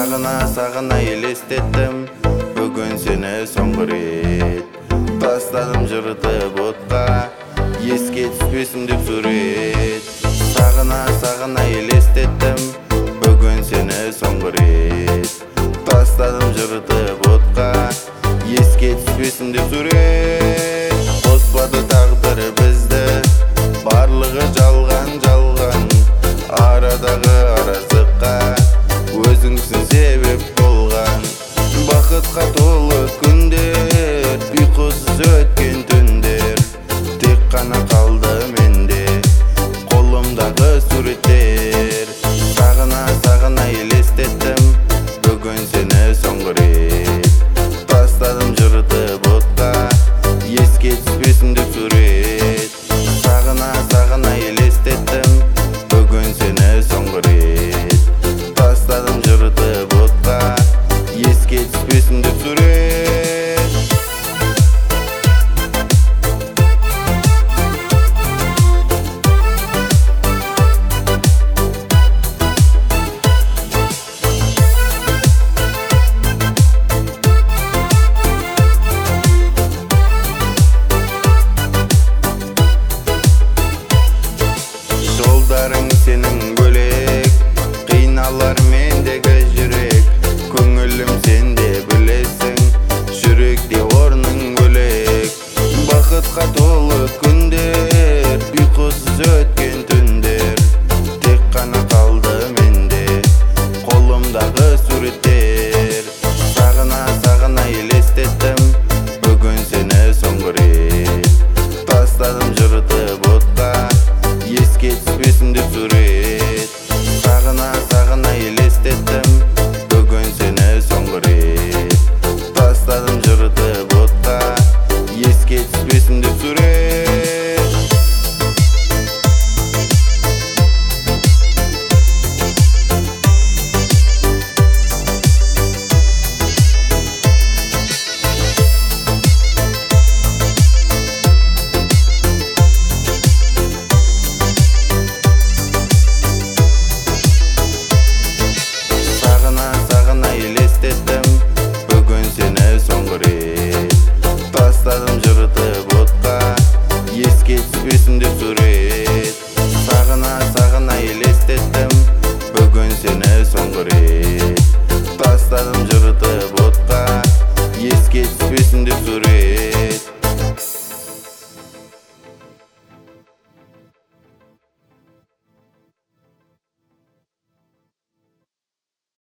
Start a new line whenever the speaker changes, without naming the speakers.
Сағына елестеттім, бүгін сені соңғы рет. Тастадым жыртып отқа, еске түспесін деп сурет. Сағына елестеттім, бүгін сені соңғы рет. Тастадым жыртып отқа, еске түспесін деп сурет. Қоспады тағдыр бізді, барлығы жалған. Арадағы араздыққа өзіңсің себеп болған. Бақытқа толы күндер, ұйқысыз өткен түндер. Тек қана қалды менде қолымдағы суреттер. Сағына елестеттім, бүгін сені соңғы рет. Тастадым жыртып отқа, еске түспесін деп сурет. Сағына елестеттім, бүгін сені соңғы рет. Тастадым жыртып отқа, еске түспесін деп сурет. Жолдарың сенің бөлек, қиналар мендегі жүрек. Көңілім сенде білесің, жүректе орның бөлек. Бақытқа толы күндер, ұйқысыз өткен түндер. Тек қана қалды менде қолымдағы суреттер. Сағына елестеттім, бүгін сені соңғы рет. Тастадым жыртып отқа, еске түспесін деп сурет. Сағына елестеттім, бүгін сені соңғы рет. Тастадым жыртып отқа, еске түспесін деп сурет. Бүгін сені соңғы рет. Тастадым жыртып отқа, еске түспесін деп сурет. Сағына елестеттім, бүгін сені соңғы рет. Тастадым жыртып отқа, еске түспесін деп сурет.